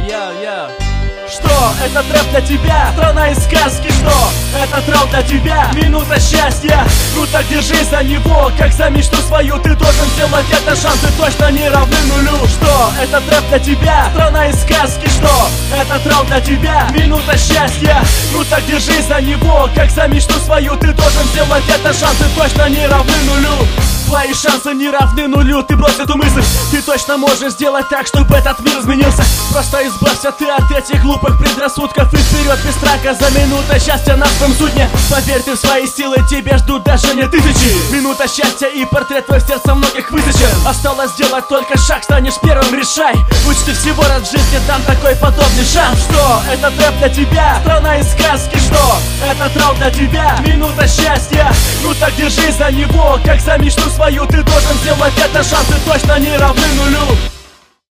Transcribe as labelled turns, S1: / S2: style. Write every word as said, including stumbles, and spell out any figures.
S1: я, я. Что? Это трэп для тебя? Страна из сказки, что? Это трэп для тебя? Минута счастья. Ну так держись за него, как за мечту свою. Ты должен сделать это, шансы точно не равны нулю. Что? Это трэп для тебя? Страна из сказки, что? Это трэп для тебя? Минута счастья. Ну так держись за него, как за мечту свою. Ты должен сделать это, шансы точно не равны нулю. Твои шансы не равны нулю, ты брось эту мысль. Ты точно можешь сделать так, чтобы этот мир изменился. Просто избавься ты от этих глупых предрассудков и вперед без страха за минутой счастья на своем судне. Поверь ты в свои силы, тебе ждут даже не тысячи. Минута счастья и портрет твоих сердца многих высечен. Осталось сделать только шаг, станешь первым, решай. Учти всего раз в жизни, дам такой подобный шанс. Что? Это трэп для тебя? Страна из сказки, что? Это трэп для тебя? Минута счастья. Ну так держись за него, как за мечту свою. Ты должен сделать это, шансы точно не равны нулю.